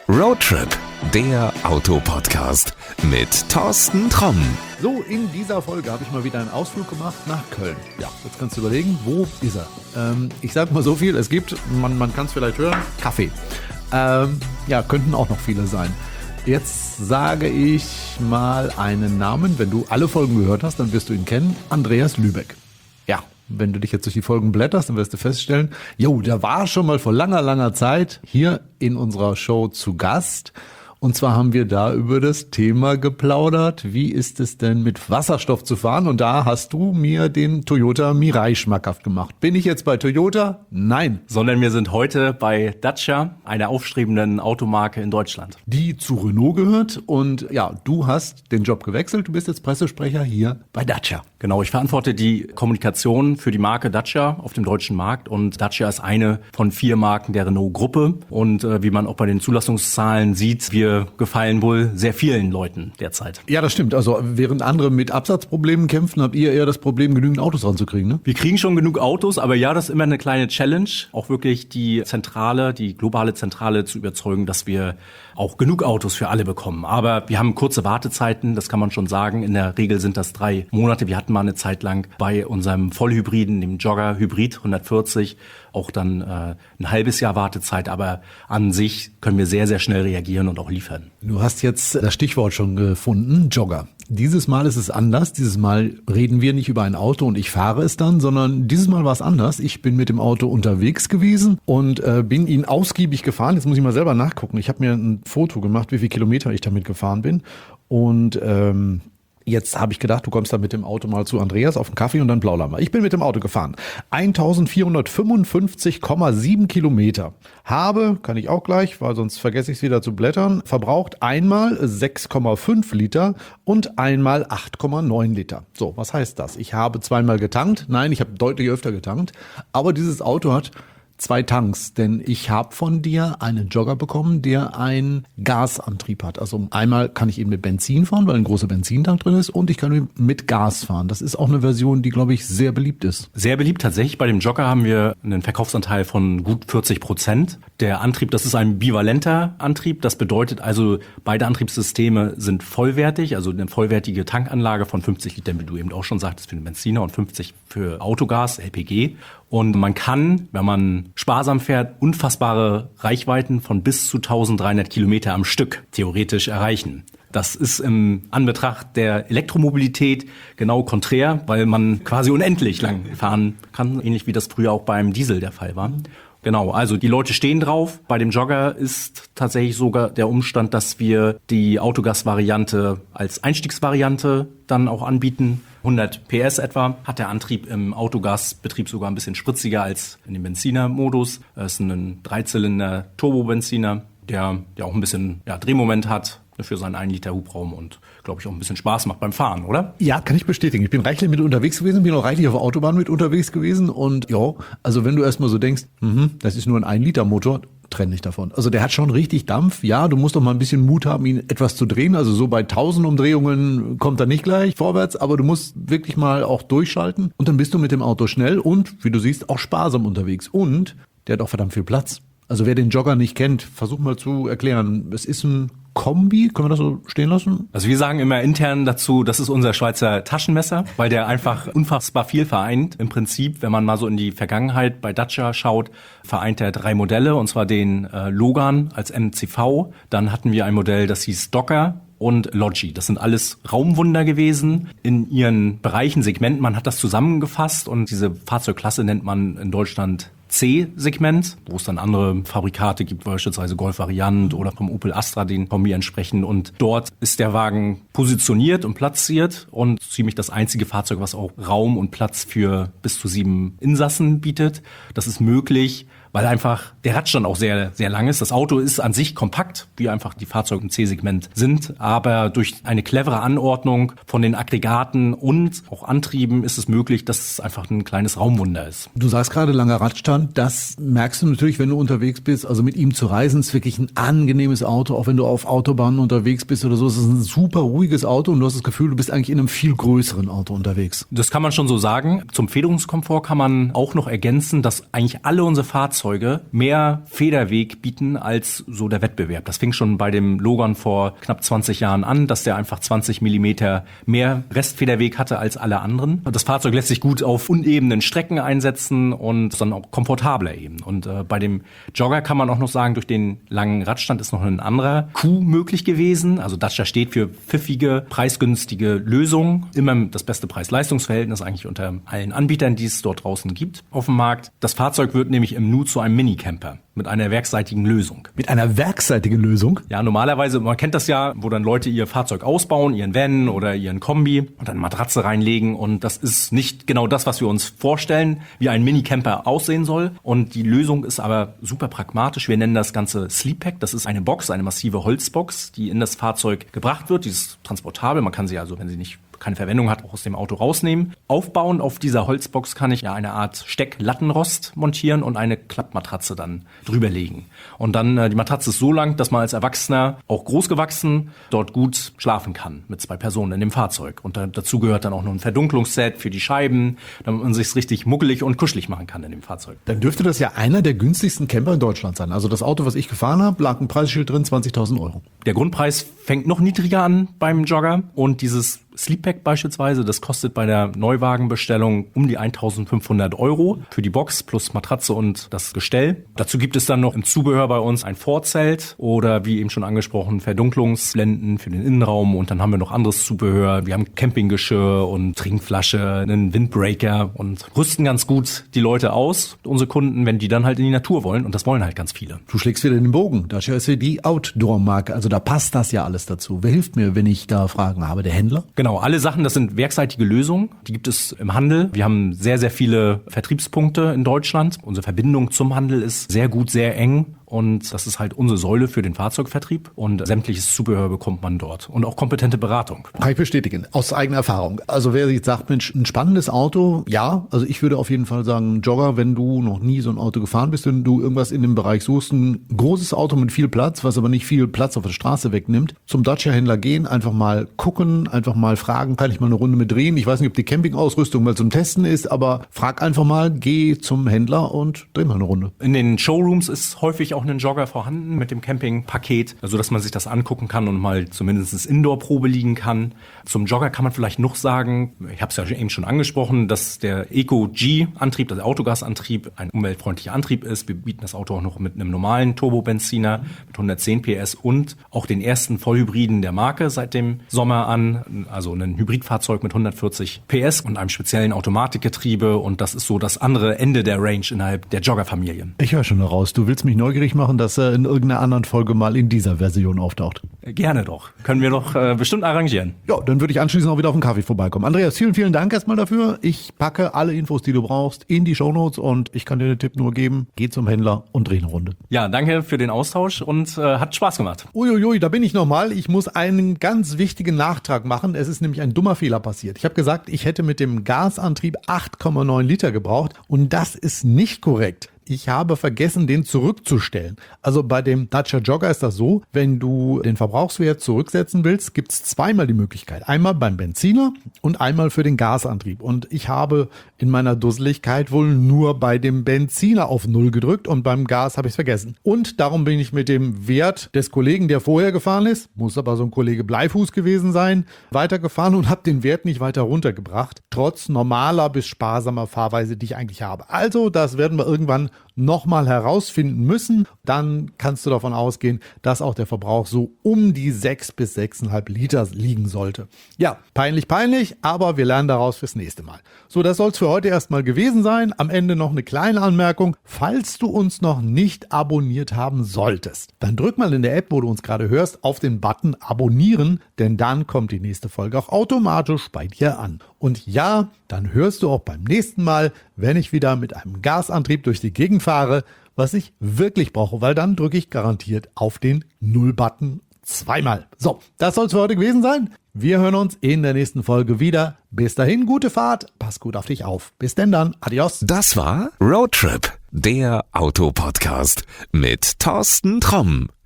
Roadtrip, der Autopodcast mit Thorsten Tromm. So, in dieser Folge habe ich mal wieder einen Ausflug gemacht nach Köln. Ja, jetzt kannst du überlegen, wo ist er? Ich sage mal so viel, es gibt, man kann es vielleicht hören, Kaffee. Könnten auch noch viele sein. Jetzt sage ich mal einen Namen. Wenn du alle Folgen gehört hast, dann wirst du ihn kennen. Andreas Lübeck. Ja, wenn du dich jetzt durch die Folgen blätterst, dann wirst du feststellen, der war schon mal vor langer Zeit hier in unserer Show zu Gast. Und zwar haben wir da über das Thema geplaudert, wie ist es denn mit Wasserstoff zu fahren? Und da hast du mir den Toyota Mirai schmackhaft gemacht. Bin ich jetzt bei Toyota? Nein. Sondern wir sind heute bei Dacia, einer aufstrebenden Automarke in Deutschland. Die zu Renault gehört und ja, du hast den Job gewechselt, du bist jetzt Pressesprecher hier bei Dacia. Genau, ich verantworte die Kommunikation für die Marke Dacia auf dem deutschen Markt und Dacia ist eine von 4 Marken der Renault-Gruppe und wie man auch bei den Zulassungszahlen sieht, wir gefallen wohl sehr vielen Leuten derzeit. Ja, das stimmt. Also während andere mit Absatzproblemen kämpfen, habt ihr eher das Problem, genügend Autos ranzukriegen, ne? Wir kriegen schon genug Autos, aber ja, das ist immer eine kleine Challenge, auch wirklich die globale Zentrale zu überzeugen, dass wir auch genug Autos für alle bekommen. Aber wir haben kurze Wartezeiten, das kann man schon sagen. In der Regel sind das 3 Monate. Wir hatten mal eine Zeit lang bei unserem Vollhybriden, dem Jogger Hybrid 140, auch dann ein halbes Jahr Wartezeit. Aber an sich können wir sehr, sehr schnell reagieren und auch liefern. Du hast jetzt das Stichwort schon gefunden, Jogger. Dieses Mal ist es anders. Dieses Mal reden wir nicht über ein Auto und ich fahre es dann, sondern dieses Mal war es anders. Ich bin mit dem Auto unterwegs gewesen und bin ihn ausgiebig gefahren. Jetzt muss ich mal selber nachgucken. Ich habe mir ein Foto gemacht, wie viele Kilometer ich damit gefahren bin. Und jetzt habe ich gedacht, du kommst dann mit dem Auto mal zu Andreas auf den Kaffee und dann plaudern wir. Ich bin mit dem Auto gefahren. 1455,7 Kilometer. Kann ich auch gleich, weil sonst vergesse ich es wieder zu blättern, verbraucht einmal 6,5 Liter und einmal 8,9 Liter. So, was heißt das? Ich habe zweimal getankt. Nein, ich habe deutlich öfter getankt. Aber dieses Auto hat 2 Tanks, denn ich habe von dir einen Jogger bekommen, der einen Gasantrieb hat. Also einmal kann ich ihn mit Benzin fahren, weil ein großer Benzintank drin ist und ich kann ihn mit Gas fahren. Das ist auch eine Version, die, glaube ich, sehr beliebt ist. Sehr beliebt tatsächlich. Bei dem Jogger haben wir einen Verkaufsanteil von gut 40%. Der Antrieb, das ist ein bivalenter Antrieb. Das bedeutet also, beide Antriebssysteme sind vollwertig, also eine vollwertige Tankanlage von 50 Litern, wie du eben auch schon sagtest, für den Benziner und 50 für Autogas, LPG. Und man kann, wenn man sparsam fährt, unfassbare Reichweiten von bis zu 1300 Kilometer am Stück theoretisch erreichen. Das ist im Anbetracht der Elektromobilität genau konträr, weil man quasi unendlich lang fahren kann, ähnlich wie das früher auch beim Diesel der Fall war. Genau, also die Leute stehen drauf. Bei dem Jogger ist tatsächlich sogar der Umstand, dass wir die Autogas-Variante als Einstiegsvariante dann auch anbieten. 100 PS etwa hat der Antrieb im Autogasbetrieb sogar ein bisschen spritziger als in dem Benziner-Modus. Es ist ein 3-Zylinder Turbobenziner, der auch ein bisschen Drehmoment hat für seinen 1 Liter Hubraum und, glaube ich, auch ein bisschen Spaß macht beim Fahren, oder? Ja, kann ich bestätigen. Ich bin reichlich mit unterwegs gewesen, bin auch reichlich auf der Autobahn mit unterwegs gewesen und also wenn du erstmal so denkst, das ist nur ein 1 Liter Motor, trenn dich davon. Also der hat schon richtig Dampf. Ja, du musst doch mal ein bisschen Mut haben, ihn etwas zu drehen. Also so bei 1000 Umdrehungen kommt er nicht gleich vorwärts, aber du musst wirklich mal auch durchschalten und dann bist du mit dem Auto schnell und, wie du siehst, auch sparsam unterwegs. Und der hat auch verdammt viel Platz. Also wer den Jogger nicht kennt, versuch mal zu erklären. Es ist ein Kombi, können wir das so stehen lassen? Also wir sagen immer intern dazu, das ist unser Schweizer Taschenmesser, weil der einfach unfassbar viel vereint. Im Prinzip, wenn man mal so in die Vergangenheit bei Dacia schaut, vereint er 3 Modelle, und zwar den Logan als MCV. Dann hatten wir ein Modell, das hieß Docker und Logi. Das sind alles Raumwunder gewesen in ihren Bereichen, Segmenten. Man hat das zusammengefasst und diese Fahrzeugklasse nennt man in Deutschland C-Segment, wo es dann andere Fabrikate gibt, beispielsweise Golf Variant oder vom Opel Astra, den Kombi entsprechen. Und dort ist der Wagen positioniert und platziert und ziemlich das einzige Fahrzeug, was auch Raum und Platz für bis zu 7 Insassen bietet. Das ist möglich, weil einfach der Radstand auch sehr, sehr lang ist. Das Auto ist an sich kompakt, wie einfach die Fahrzeuge im C-Segment sind, aber durch eine clevere Anordnung von den Aggregaten und auch Antrieben ist es möglich, dass es einfach ein kleines Raumwunder ist. Du sagst gerade langer Radstand, das merkst du natürlich, wenn du unterwegs bist. Also mit ihm zu reisen ist wirklich ein angenehmes Auto, auch wenn du auf Autobahnen unterwegs bist oder so. Es ist ein super ruhiges Auto und du hast das Gefühl, du bist eigentlich in einem viel größeren Auto unterwegs. Das kann man schon so sagen. Zum Federungskomfort kann man auch noch ergänzen, dass eigentlich alle unsere Fahrzeuge Fahrzeuge mehr Federweg bieten als so der Wettbewerb. Das fing schon bei dem Logan vor knapp 20 Jahren an, dass der einfach 20 Millimeter mehr Restfederweg hatte als alle anderen. Das Fahrzeug lässt sich gut auf unebenen Strecken einsetzen und dann auch komfortabler eben. Und bei dem Jogger kann man auch noch sagen, durch den langen Radstand ist noch ein anderer Coup möglich gewesen. Also Dacia steht für pfiffige, preisgünstige Lösungen. Immer das beste Preis-Leistungs-Verhältnis eigentlich unter allen Anbietern, die es dort draußen gibt auf dem Markt. Das Fahrzeug wird nämlich im Nu zu einem Minicamper mit einer werksseitigen Lösung. Mit einer werksseitigen Lösung? Ja, normalerweise, man kennt das ja, wo dann Leute ihr Fahrzeug ausbauen, ihren Van oder ihren Kombi und dann eine Matratze reinlegen. Und das ist nicht genau das, was wir uns vorstellen, wie ein Minicamper aussehen soll. Und die Lösung ist aber super pragmatisch. Wir nennen das Ganze Sleeppack. Das ist eine Box, eine massive Holzbox, die in das Fahrzeug gebracht wird. Die ist transportabel. Man kann sie also, wenn sie nicht keine Verwendung hat, auch aus dem Auto rausnehmen. Aufbauend auf dieser Holzbox kann ich ja eine Art Stecklattenrost montieren und eine Klappmatratze dann drüberlegen. Und dann die Matratze ist so lang, dass man als Erwachsener, auch großgewachsen, dort gut schlafen kann mit 2 Personen in dem Fahrzeug. Und dazu gehört dann auch noch ein Verdunklungsset für die Scheiben, damit man sich richtig muckelig und kuschelig machen kann in dem Fahrzeug. Dann dürfte das ja einer der günstigsten Camper in Deutschland sein. Also das Auto, was ich gefahren habe, lag ein Preisschild drin, 20.000 Euro. Der Grundpreis fängt noch niedriger an beim Jogger und dieses Sleeppack beispielsweise, das kostet bei der Neuwagenbestellung um die 1.500 Euro für die Box plus Matratze und das Gestell. Dazu gibt es dann noch im Zubehör bei uns ein Vorzelt oder wie eben schon angesprochen Verdunklungsblenden für den Innenraum und dann haben wir noch anderes Zubehör. Wir haben Campinggeschirr und Trinkflasche, einen Windbreaker und rüsten ganz gut die Leute aus, unsere Kunden, wenn die dann halt in die Natur wollen und das wollen halt ganz viele. Du schlägst wieder den Bogen. Dacia ist ja die Outdoor-Marke, also da passt das ja alles dazu. Wer hilft mir, wenn ich da Fragen habe? Der Händler? Genau, alle Sachen, das sind werkseitige Lösungen. Die gibt es im Handel. Wir haben sehr, sehr viele Vertriebspunkte in Deutschland. Unsere Verbindung zum Handel ist sehr gut, sehr eng. Und das ist halt unsere Säule für den Fahrzeugvertrieb. Und sämtliches Zubehör bekommt man dort. Und auch kompetente Beratung. Kann ich bestätigen, aus eigener Erfahrung. Also wer jetzt sagt, Mensch, ein spannendes Auto, ja. Also ich würde auf jeden Fall sagen, Jogger, wenn du noch nie so ein Auto gefahren bist, wenn du irgendwas in dem Bereich suchst, ein großes Auto mit viel Platz, was aber nicht viel Platz auf der Straße wegnimmt, zum Dacia-Händler gehen, einfach mal gucken, einfach mal fragen, kann ich mal eine Runde mit drehen? Ich weiß nicht, ob die Campingausrüstung mal zum Testen ist, aber frag einfach mal, geh zum Händler und dreh mal eine Runde. In den Showrooms ist häufig auch ein Jogger vorhanden mit dem Campingpaket, also dass man sich das angucken kann und mal zumindest Indoor-Probe liegen kann. Zum Jogger kann man vielleicht noch sagen, ich habe es ja eben schon angesprochen, dass der Eco-G-Antrieb, der Autogasantrieb, ein umweltfreundlicher Antrieb ist. Wir bieten das Auto auch noch mit einem normalen Turbobenziner mit 110 PS und auch den ersten Vollhybriden der Marke seit dem Sommer an, also ein Hybridfahrzeug mit 140 PS und einem speziellen Automatikgetriebe und das ist so das andere Ende der Range innerhalb der Jogger-Familie. Ich höre schon heraus, du willst mich neugierig machen, dass er in irgendeiner anderen Folge mal in dieser Version auftaucht. Gerne doch. Können wir doch bestimmt arrangieren. Ja, dann würde ich anschließend auch wieder auf den Kaffee vorbeikommen. Andreas, vielen, vielen Dank erstmal dafür. Ich packe alle Infos, die du brauchst, in die Shownotes und ich kann dir den Tipp nur geben, geh zum Händler und dreh eine Runde. Ja, danke für den Austausch und hat Spaß gemacht. Uiuiui, da bin ich nochmal. Ich muss einen ganz wichtigen Nachtrag machen. Es ist nämlich ein dummer Fehler passiert. Ich habe gesagt, ich hätte mit dem Gasantrieb 8,9 Liter gebraucht und das ist nicht korrekt. Ich habe vergessen, den zurückzustellen. Also bei dem Dacia Jogger ist das so, wenn du den Verbrauchswert zurücksetzen willst, gibt es zweimal die Möglichkeit. Einmal beim Benziner und einmal für den Gasantrieb. Und ich habe in meiner Dusseligkeit wohl nur bei dem Benziner auf 0 gedrückt und beim Gas habe ich es vergessen. Und darum bin ich mit dem Wert des Kollegen, der vorher gefahren ist, muss aber so ein Kollege Bleifuß gewesen sein, weitergefahren und habe den Wert nicht weiter runtergebracht, trotz normaler bis sparsamer Fahrweise, die ich eigentlich habe. Also das werden wir irgendwann nochmal herausfinden müssen. Dann kannst du davon ausgehen, dass auch der Verbrauch so um die 6 bis 6,5 Liter liegen sollte. Ja, peinlich, aber wir lernen daraus fürs nächste Mal. So, das soll es für heute erstmal gewesen sein. Am Ende noch eine kleine Anmerkung. Falls du uns noch nicht abonniert haben solltest, dann drück mal in der App, wo du uns gerade hörst, auf den Button Abonnieren, denn dann kommt die nächste Folge auch automatisch bei dir an. Und ja, dann hörst du auch beim nächsten Mal, wenn ich wieder mit einem Gasantrieb durch die Gegend fahre, was ich wirklich brauche, weil dann drücke ich garantiert auf den Null-Button zweimal. So, das soll es für heute gewesen sein. Wir hören uns in der nächsten Folge wieder. Bis dahin, gute Fahrt, pass gut auf dich auf. Bis denn dann, adios. Das war Roadtrip, der Autopodcast mit Thorsten Tromm.